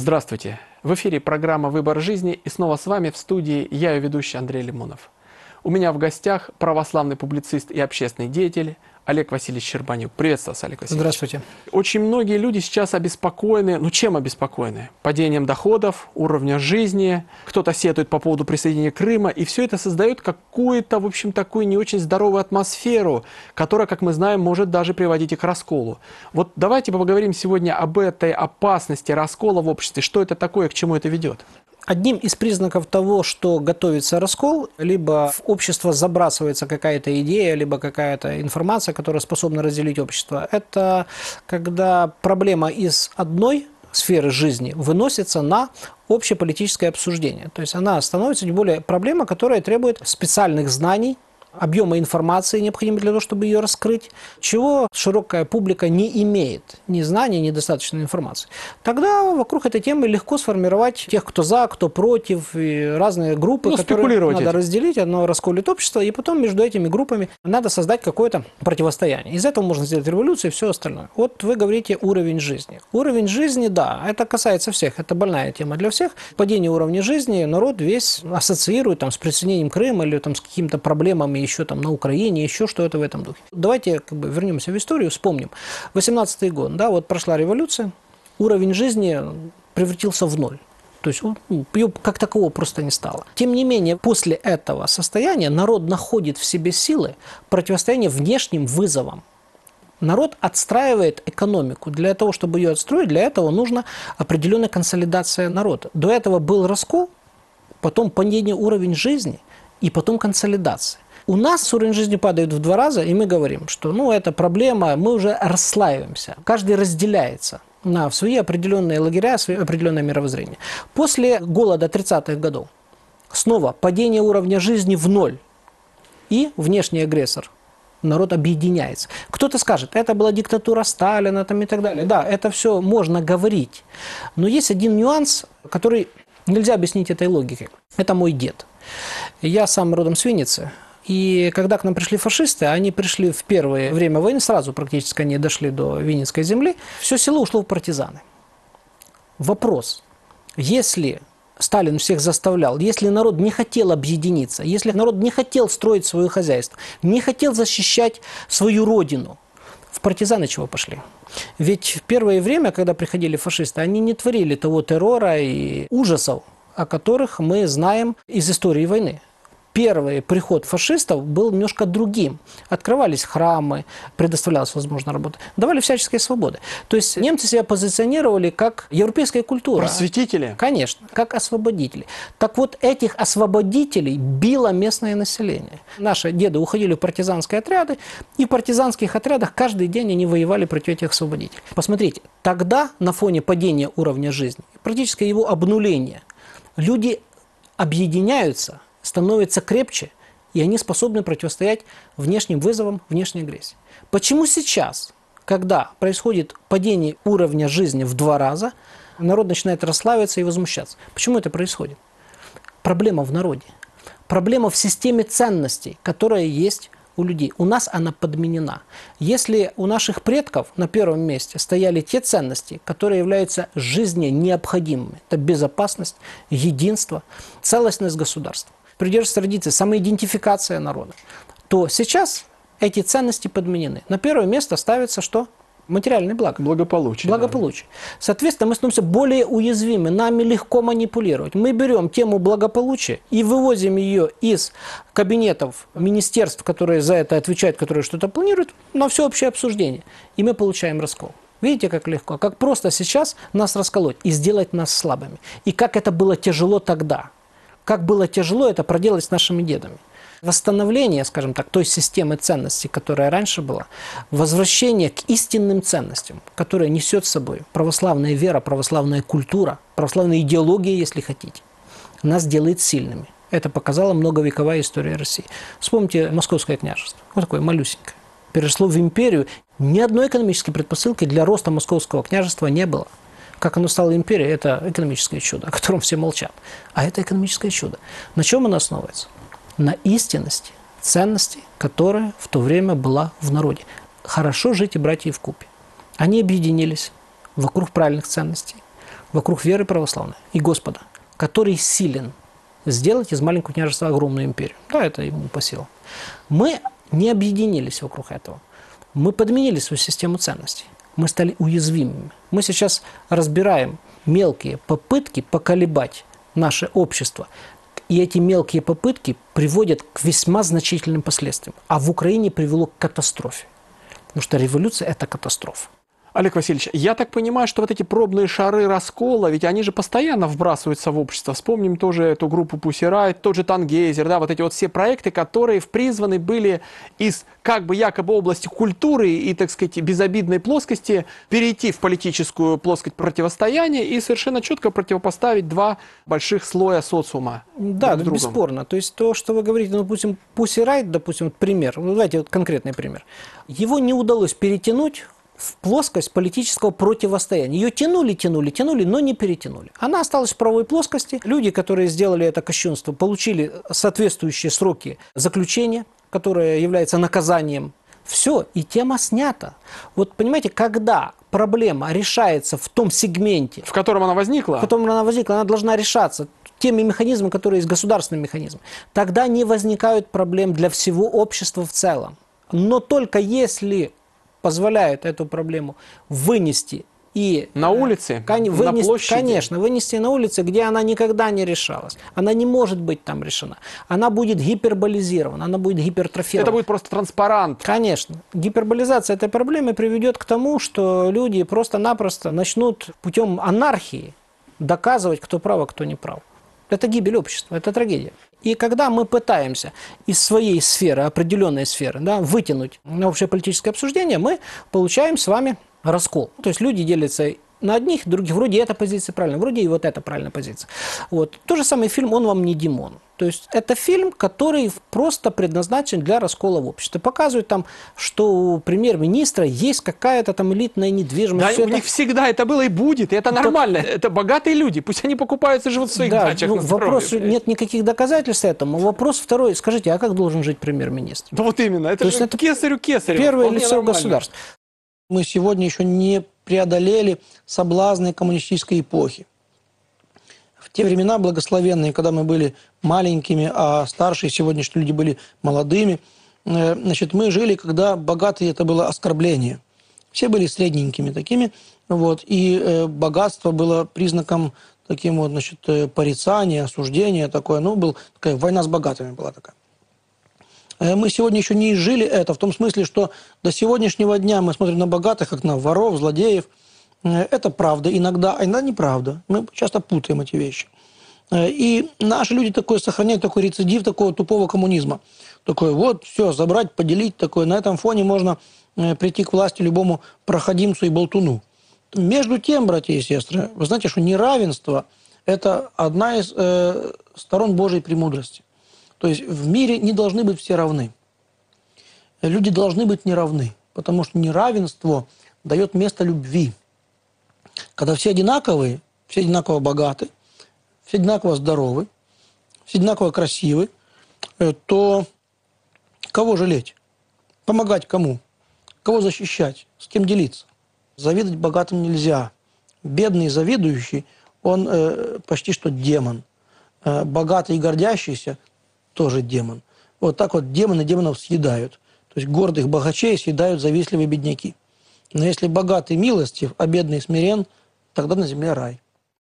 Здравствуйте! В эфире программа «Выбор жизни» и снова с вами в студии я, ее ведущий Андрей Лимонов. У меня в гостях православный публицист и общественный деятель Олег Васильевич Щербанюк. Приветствую вас, Олег Васильевич. Здравствуйте. Очень многие люди сейчас обеспокоены. Ну, чем обеспокоены? Падением доходов, уровня жизни. Кто-то сетует по поводу присоединения Крыма. И все это создает какую-то, в общем, такую не очень здоровую атмосферу, которая, как мы знаем, может даже приводить и к расколу. Вот давайте поговорим сегодня об этой опасности раскола в обществе. Что это такое, к чему это ведет? Одним из признаков того, что готовится раскол, либо в общество забрасывается какая-то идея, либо какая-то информация, которая способна разделить общество, это когда проблема из одной сферы жизни выносится на общеполитическое обсуждение. То есть она становится тем более проблема, которая требует специальных знаний, объема информации, необходимого для того, чтобы ее раскрыть, чего широкая публика не имеет, ни знаний, ни достаточной информации. Тогда вокруг этой темы легко сформировать тех, кто за, кто против, и разные группы, которые надо разделить, оно расколет общество, и потом между этими группами надо создать какое-то противостояние. Из этого можно сделать революцию и все остальное. Вот вы говорите уровень жизни. Уровень жизни, да, это касается всех, это больная тема для всех. Падение уровня жизни народ весь ассоциирует там, с присоединением Крыма или там, с какими-то проблемами еще там на Украине, еще что-то в этом духе. Давайте вернемся в историю, вспомним. 18-й год, да, вот прошла революция, уровень жизни превратился в ноль. То есть ее как такового просто не стало. Тем не менее, после этого состояния народ находит в себе силы противостояния внешним вызовам. Народ отстраивает экономику. Для того, чтобы ее отстроить, для этого нужна определенная консолидация народа. До этого был раскол, потом падение уровня жизни и потом консолидация. У нас уровень жизни падает в 2 раза, и мы говорим, что это проблема, мы уже расслаиваемся. Каждый разделяется на свои определенные лагеря, свое определенное мировоззрение. После голода 30-х годов снова падение уровня жизни в ноль, и внешний агрессор. Народ объединяется. Кто-то скажет, это была диктатура Сталина там, и так далее. Да, это все можно говорить. Но есть один нюанс, который нельзя объяснить этой логикой. Это мой дед. Я сам родом с Винницы. И когда к нам пришли фашисты, они пришли в первое время войны, сразу практически они дошли до Винницкой земли, все село ушло в партизаны. Вопрос, если Сталин всех заставлял, если народ не хотел объединиться, если народ не хотел строить свое хозяйство, не хотел защищать свою родину, в партизаны чего пошли? Ведь в первое время, когда приходили фашисты, они не творили того террора и ужасов, о которых мы знаем из истории войны. Первый приход фашистов был немножко другим. Открывались храмы, предоставлялась возможность работы, давали всяческие свободы. То есть немцы себя позиционировали как европейская культура. Просветители? Конечно, как освободители. Так вот, этих освободителей било местное население. Наши деды уходили в партизанские отряды, и в партизанских отрядах каждый день они воевали против этих освободителей. Посмотрите, тогда на фоне падения уровня жизни, практически его обнуления, люди объединяются, становятся крепче, и они способны противостоять внешним вызовам, внешней агрессии. Почему сейчас, когда происходит падение уровня жизни в 2 раза, народ начинает расслабиться и возмущаться? Почему это происходит? Проблема в народе. Проблема в системе ценностей, которая есть у людей. У нас она подменена. Если у наших предков на первом месте стояли те ценности, которые являются жизненно необходимыми, это безопасность, единство, целостность государства, придерживаться традиции, самоидентификация народа, то сейчас эти ценности подменены. На первое место ставится что? Материальное благо. Благополучие. Благополучие. Да. Соответственно, мы становимся более уязвимы, нами легко манипулировать. Мы берем тему благополучия и вывозим ее из кабинетов министерств, которые за это отвечают, которые что-то планируют, на всеобщее обсуждение. И мы получаем раскол. Видите, как легко, как просто сейчас нас расколоть и сделать нас слабыми. И как это было тяжело тогда. Как было тяжело это проделать с нашими дедами. Восстановление, скажем так, той системы ценностей, которая раньше была, возвращение к истинным ценностям, которые несет с собой православная вера, православная культура, православная идеология, если хотите, нас делает сильными. Это показала многовековая история России. Вспомните Московское княжество. Вот такое малюсенькое. Перешло в империю. Ни одной экономической предпосылки для роста Московского княжества не было. Как оно стало империей, это экономическое чудо, о котором все молчат. А это экономическое чудо. На чем оно основывается? На истинности, ценности, которая в то время была в народе. Хорошо жить и братья вкупе. Они объединились вокруг правильных ценностей. вокруг веры православной и Господа, который силен сделать из маленького княжества огромную империю. Да, это ему по силам. Мы не объединились вокруг этого. Мы подменили свою систему ценностей. Мы стали уязвимыми. Мы сейчас разбираем мелкие попытки поколебать наше общество. И эти мелкие попытки приводят к весьма значительным последствиям. А в Украине привело к катастрофе. Потому что революция – это катастрофа. Олег Васильевич, я так понимаю, что вот эти пробные шары раскола, ведь они же постоянно вбрасываются в общество. Вспомним тоже эту группу Pussy Riot, тот же Тангейзер, да, вот эти вот все проекты, которые призваны были из как бы якобы области культуры и, так сказать, безобидной плоскости перейти в политическую плоскость противостояния и совершенно четко противопоставить два больших слоя социума. Да, друг другу. бесспорно. То есть то, что вы говорите, ну, допустим, Pussy Riot, допустим, вот пример, ну, давайте вот конкретный пример. Его не удалось перетянуть в плоскость политического противостояния. Ее тянули, но не перетянули. Она осталась в правовой плоскости. Люди, которые сделали это кощунство, получили соответствующие сроки заключения, которое является наказанием. Все, и тема снята. Вот понимаете, когда проблема решается в том сегменте, В котором она возникла? она должна решаться теми механизмами, которые есть государственные механизмы, тогда не возникают проблем для всего общества в целом. Но только если позволяют эту проблему вынести и... На улице? На площади? Конечно, вынести на улице, где она никогда не решалась. Она не может быть там решена. Она будет гиперболизирована, она будет гипертрофирована. Это будет просто транспарант. Конечно. Гиперболизация этой проблемы приведет к тому, что люди просто-напросто начнут путем анархии доказывать, кто прав, а кто не прав. Это гибель общества, это трагедия. И когда мы пытаемся из своей сферы, определенной сферы, да, вытянуть на общее политическое обсуждение, мы получаем с вами раскол. То есть люди делятся на одних, других. Вроде эта позиция правильная, вроде и вот эта правильная позиция. Вот. Тот же самый фильм «Он вам не Димон». То есть это фильм, который просто предназначен для раскола в обществе. Показывают там, что у премьер-министра есть какая-то там элитная недвижимость. Да, у них всегда это было и будет, и это нормально. Это богатые люди, пусть они покупаются и живут в своих дачах на здоровье. Вопрос, нет никаких доказательств этому. Вопрос второй. Скажите, а как должен жить премьер-министр? Да вот именно, это же кесарю. Первое лицо государства. Мы сегодня еще не преодолели соблазны коммунистической эпохи. В те времена благословенные, когда мы были маленькими, а старшие сегодняшние люди были молодыми, значит, мы жили, когда богатые – это было оскорбление. Все были средненькими такими, вот, и богатство было признаком таким вот, значит, порицания, осуждения, такое, ну, такая война с богатыми была такая. Мы сегодня еще не изжили это, в том смысле, что до сегодняшнего дня мы смотрим на богатых, как на воров, злодеев. Это правда иногда, а иногда неправда. Мы часто путаем эти вещи. И наши люди сохраняют такой рецидив такого тупого коммунизма. Такой вот, все, забрать, поделить. Такое. На этом фоне можно прийти к власти любому проходимцу и болтуну. Между тем, братья и сестры, вы знаете, что неравенство – это одна из сторон Божьей премудрости. То есть в мире не должны быть все равны. Люди должны быть неравны, потому что неравенство дает место любви. Когда все одинаковые, все одинаково богаты, все одинаково здоровы, все одинаково красивы, то кого жалеть? Помогать кому? Кого защищать? С кем делиться? Завидовать богатым нельзя. Бедный завидующий, он почти что демон. Богатый и гордящийся – тоже демон. Вот так вот демоны демонов съедают. То есть гордых богачей съедают завистливые бедняки. Но если богатый милостив, а бедный смирен, тогда на земле рай.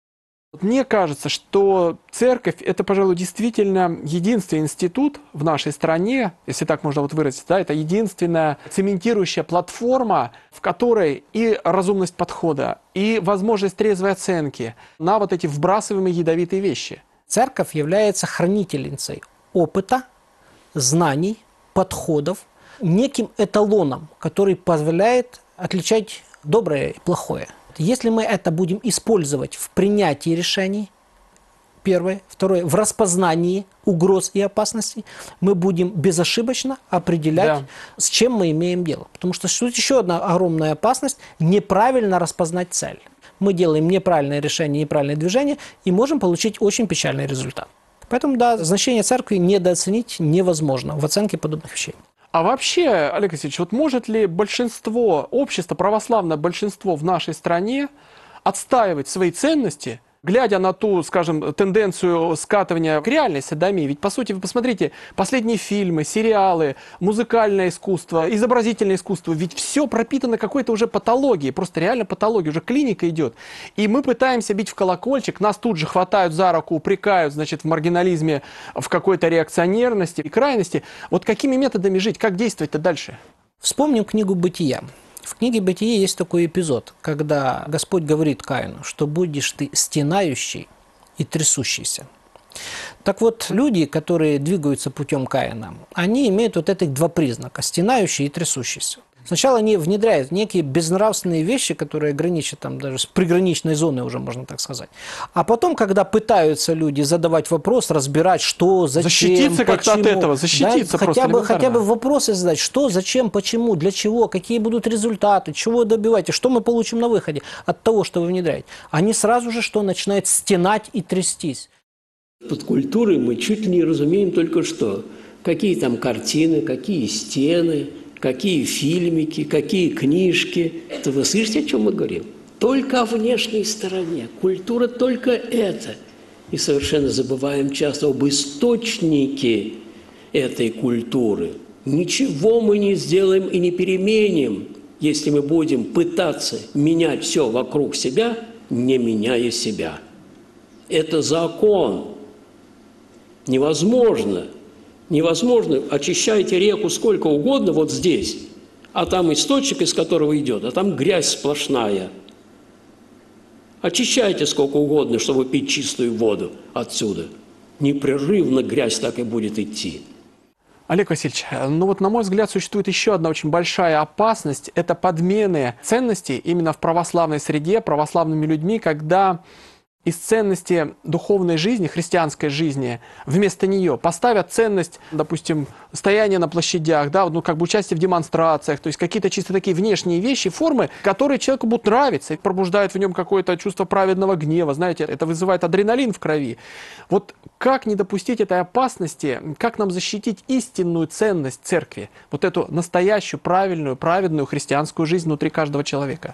Мне кажется, что церковь – это, пожалуй, действительно единственный институт в нашей стране, если так можно вот выразиться, да, это единственная цементирующая платформа, в которой и разумность подхода, и возможность трезвой оценки на вот эти вбрасываемые ядовитые вещи. Церковь является хранительницей опыта, знаний, подходов, неким эталоном, который позволяет отличать доброе и плохое. Если мы это будем использовать в принятии решений, первое, второе, в распознании угроз и опасностей, мы будем безошибочно определять, с чем мы имеем дело. Потому что существует еще одна огромная опасность – неправильно распознать цель. Мы делаем неправильное решение, неправильное движение и можем получить очень печальный результат. Поэтому, да, значение церкви недооценить невозможно в оценке подобных вещей. А вообще, Олег Васильевич, вот может ли большинство общества, православное большинство в нашей стране отстаивать свои ценности, глядя на ту, скажем, тенденцию скатывания к реальной содомии. Ведь, по сути, вы посмотрите, последние фильмы, сериалы, музыкальное искусство, изобразительное искусство, ведь все пропитано какой-то уже патологией, просто реально патологией, уже клиника идет. И мы пытаемся бить в колокольчик, нас тут же хватают за руку, упрекают, значит, в маргинализме, в какой-то реакционерности и крайности. Вот какими методами жить, как действовать-то дальше? Вспомним книгу «Бытия». В книге «Бытие» есть такой эпизод, когда Господь говорит Каину, что будешь ты стенающий и трясущийся. Так вот, люди, которые двигаются путем Каина, они имеют вот этих два признака – стенающий и трясущийся. Сначала они внедряют некие безнравственные вещи, которые граничат там даже с приграничной зоной уже, можно так сказать. А потом, когда пытаются люди задавать вопрос, разбирать, что, зачем, защититься как-то от этого, защититься да, просто хотя бы вопросы задать, что, зачем, почему, для чего, какие будут результаты, чего добиваете, что мы получим на выходе от того, что вы внедряете. Они сразу же что начинают стенать и трястись. Под культурой мы чуть ли не разумеем только что. Какие там картины, какие стены, какие фильмики, какие книжки. Это вы слышите, о чем мы говорим? Только о внешней стороне. Культура только это. И совершенно забываем часто об источнике этой культуры. Ничего мы не сделаем и не переменим, если мы будем пытаться менять все вокруг себя, не меняя себя. Это закон. Невозможно. Невозможно. Очищайте реку сколько угодно вот здесь, а там источник, из которого идет, а там грязь сплошная. Очищайте сколько угодно, чтобы пить чистую воду отсюда. Непрерывно грязь так и будет идти. Олег Васильевич, ну вот на мой взгляд существует еще одна очень большая опасность. Это подмены ценностей именно в православной среде, православными людьми, когда из ценности духовной жизни, христианской жизни, вместо нее поставят ценность, допустим, стояние на площадях, да, ну, как бы участие в демонстрациях, то есть какие-то чисто такие внешние вещи, формы, которые человеку будут нравиться и пробуждают в нем какое-то чувство праведного гнева, знаете, это вызывает адреналин в крови. Вот как не допустить этой опасности, как нам защитить истинную ценность церкви, вот эту настоящую, правильную, праведную христианскую жизнь внутри каждого человека?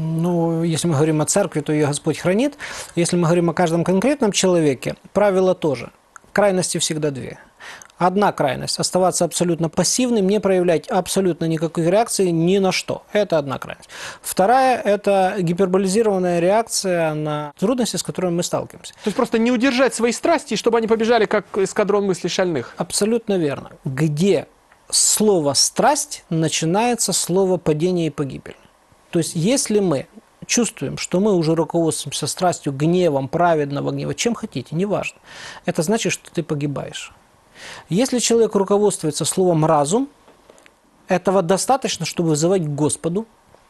Ну, если мы говорим о церкви, то ее Господь хранит. Если мы говорим о каждом конкретном человеке, правила тоже. Крайности всегда две. Одна крайность – оставаться абсолютно пассивным, не проявлять абсолютно никакой реакции ни на что. Это одна крайность. Вторая – это гиперболизированная реакция на трудности, с которыми мы сталкиваемся. То есть просто не удержать свои страсти, чтобы они побежали, как эскадрон мыслей шальных. Абсолютно верно. Где слово «страсть» начинается слово «падение» и «погибель». То есть, если мы чувствуем, что мы уже руководствуемся страстью, гневом, праведного гнева, чем хотите, неважно, это значит, что ты погибаешь. Если человек руководствуется словом «разум», этого достаточно, чтобы вызывать к Господу,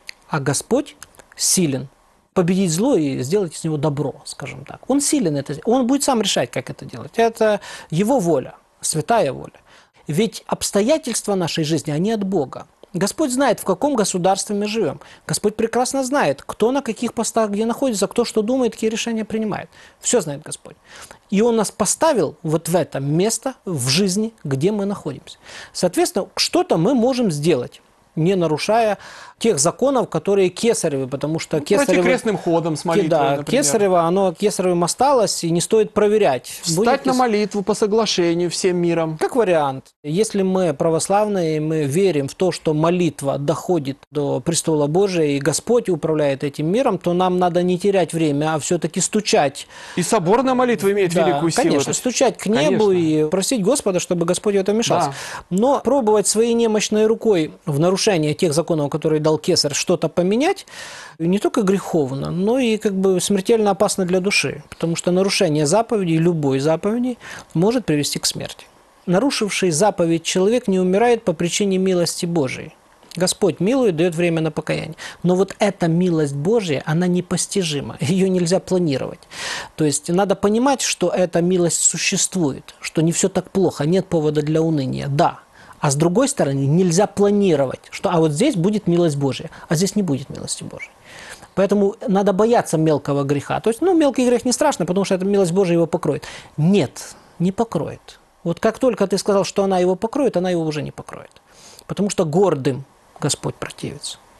а Господь силен победить зло и сделать из него добро, скажем так. Он силен это, он будет сам решать, как это делать. Это его воля, святая воля. Ведь обстоятельства нашей жизни, они от Бога. Господь знает, в каком государстве мы живем. Господь прекрасно знает, кто на каких постах где находится, кто что думает, какие решения принимает. Все знает Господь. И Он нас поставил вот в это место в жизни, где мы находимся. Соответственно, что-то мы можем сделать, не нарушая тех законов, которые кесаревы, потому что кесарево... крестным ходом с молитвой, да, например. Кесарево, оно кесаревым осталось, и не стоит проверять. Встать на молитву по соглашению всем миром. Как вариант. Если мы православные, мы верим в то, что молитва доходит до престола Божия, и Господь управляет этим миром, то нам надо не терять время, а все-таки стучать. И соборная молитва имеет великую силу. Конечно, стучать к небу и просить Господа, чтобы Господь в этом вмешался. Да. Но пробовать своей немощной рукой в нарушение тех законов, которые дал Кесарь, что-то поменять, не только греховно, но и как бы смертельно опасно для души, потому что нарушение заповедей, любой заповеди, может привести к смерти. Нарушивший заповедь человек не умирает по причине милости Божией. Господь милует, дает время на покаяние. Но вот эта милость Божья, она непостижима, ее нельзя планировать. То есть надо понимать, что эта милость существует, что не все так плохо, нет повода для уныния, да. А с другой стороны, нельзя планировать, что а вот здесь будет милость Божья, а здесь не будет милости Божьей. Поэтому надо бояться мелкого греха. То есть, мелкий грех не страшно, потому что эта милость Божья его покроет. Нет, не покроет. Вот как только ты сказал, что она его покроет, она его уже не покроет. Потому что гордым Господь противится,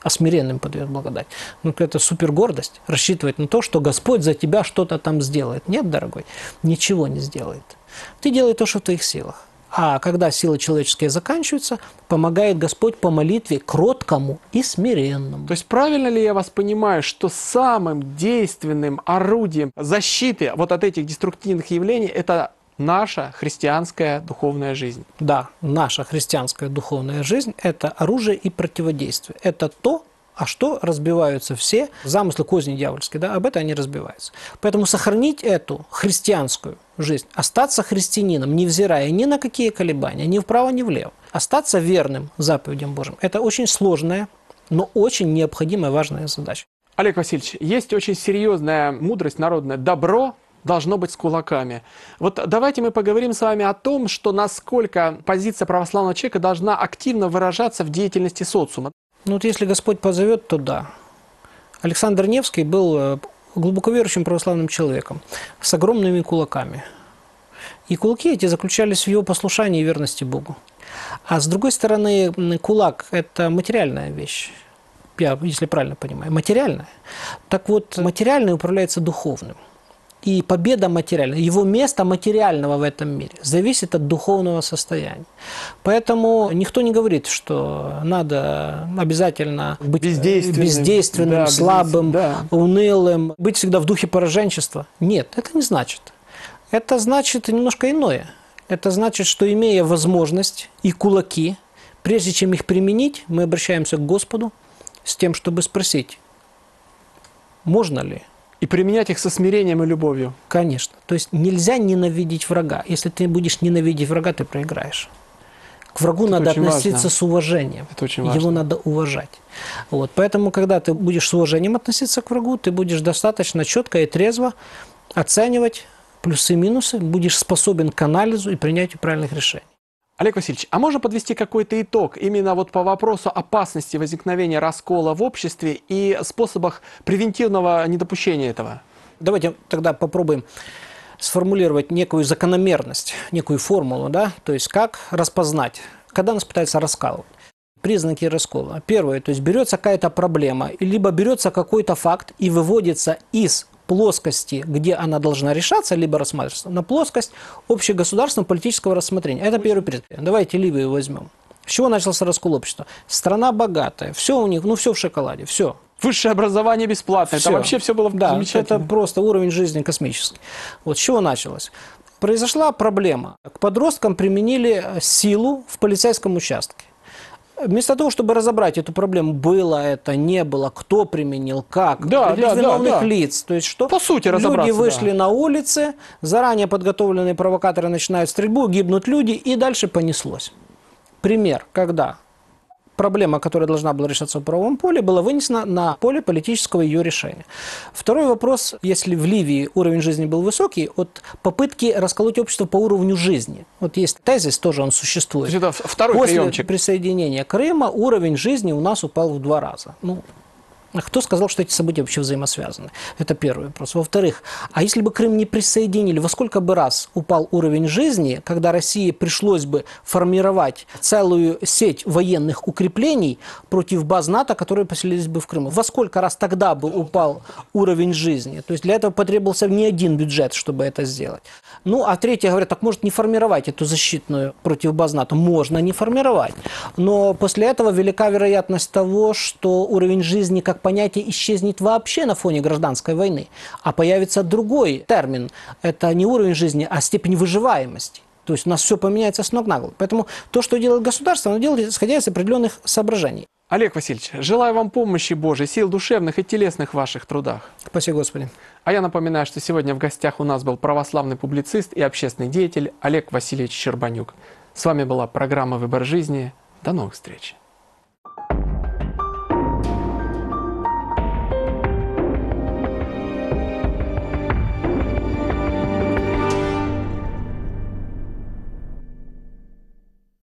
а смиренным подает благодать. Ну, это супергордость, рассчитывать на то, что Господь за тебя что-то там сделает. Нет, дорогой, ничего не сделает. Ты делай то, что в твоих силах. А когда силы человеческие заканчиваются, помогает Господь по молитве кроткому и смиренному. То есть правильно ли я вас понимаю, что самым действенным орудием защиты вот от этих деструктивных явлений это наша христианская духовная жизнь? Да, наша христианская духовная жизнь – это оружие и противодействие. Это то, а что разбиваются все замыслы, козни дьявольские, да, об этом они разбиваются. Поэтому сохранить эту христианскую жизнь, остаться христианином, невзирая ни на какие колебания, ни вправо, ни влево, остаться верным заповедям Божьим – это очень сложная, но очень необходимая, важная задача. Олег Васильевич, есть очень серьезная мудрость народная. Добро должно быть с кулаками. Вот давайте мы поговорим с вами о том, что насколько позиция православного человека должна активно выражаться в деятельности социума. Ну вот если Господь позовет, то да. Александр Невский был глубоко верующим православным человеком с огромными кулаками. И кулаки эти заключались в его послушании и верности Богу. А с другой стороны, кулак – это материальная вещь. Я, если правильно понимаю, материальная. Так вот, материальное управляется духовным. И победа материальная, его место материального в этом мире зависит от духовного состояния. Поэтому никто не говорит, что надо обязательно быть бездейственным, слабым, унылым, быть всегда в духе пораженчества. Нет, это не значит. Это значит немножко иное. Это значит, что имея возможность и кулаки, прежде чем их применить, мы обращаемся к Господу с тем, чтобы спросить, можно ли. И применять их со смирением и любовью. Конечно. То есть нельзя ненавидеть врага. Если ты будешь ненавидеть врага, ты проиграешь. К врагу это надо относиться важно. С уважением. Это очень важно. Его надо уважать. Вот. Поэтому, когда ты будешь с уважением относиться к врагу, ты будешь достаточно четко и трезво оценивать плюсы и минусы, будешь способен к анализу и принятию правильных решений. Олег Васильевич, а можно подвести какой-то итог именно вот по вопросу опасности возникновения раскола в обществе и способах превентивного недопущения этого? Давайте тогда попробуем сформулировать некую закономерность, некую формулу, да, то есть как распознать, когда нас пытаются раскалывать. Признаки раскола. Первое, то есть берется какая-то проблема, либо берется какой-то факт и выводится из плоскости, где она должна решаться, либо рассматриваться, на плоскость общегосударственного политического рассмотрения. Это первый признак. Давайте Ливию возьмем. С чего начался раскол общества? Страна богатая, все у них, ну все в шоколаде, все. Высшее образование бесплатное, Все. это вообще все было замечательно. Это просто уровень жизни космический. Вот с чего началось? Произошла проблема. К подросткам применили силу в полицейском участке. Вместо того, чтобы разобрать эту проблему, было это, не было, кто применил, как, виновных лиц. То есть что? По сути, люди вышли на улицы, заранее подготовленные провокаторы начинают стрельбу, гибнут люди, и дальше понеслось. Пример, когда проблема, которая должна была решаться в правовом поле, была вынесена на поле политического ее решения. Второй вопрос, если в Ливии уровень жизни был высокий, от попытки расколоть общество по уровню жизни. Вот есть тезис, тоже он существует. Это второй После приемчик. присоединения Крыма уровень жизни у нас упал в 2 раза. Ну, кто сказал, что эти события вообще взаимосвязаны? Это первый вопрос. Во-вторых, а если бы Крым не присоединили, во сколько бы раз упал уровень жизни, когда России пришлось бы формировать целую сеть военных укреплений против баз НАТО, которые поселились бы в Крыму? Во сколько раз тогда бы упал уровень жизни? То есть для этого потребовался не один бюджет, чтобы это сделать. Ну, а третье, говорят, так может не формировать эту защитную против баз НАТО? Можно не формировать. Но после этого велика вероятность того, что уровень жизни как понятие исчезнет вообще на фоне гражданской войны, а появится другой термин. Это не уровень жизни, а степень выживаемости. То есть у нас все поменяется с ног на голову. Поэтому то, что делает государство, оно делает, исходя из определенных соображений. Олег Васильевич, желаю вам помощи Божией, сил душевных и телесных в ваших трудах. Спасибо, Господи. А я напоминаю, что сегодня в гостях у нас был православный публицист и общественный деятель Олег Васильевич Щербанюк. С вами была программа «Выбор жизни». До новых встреч.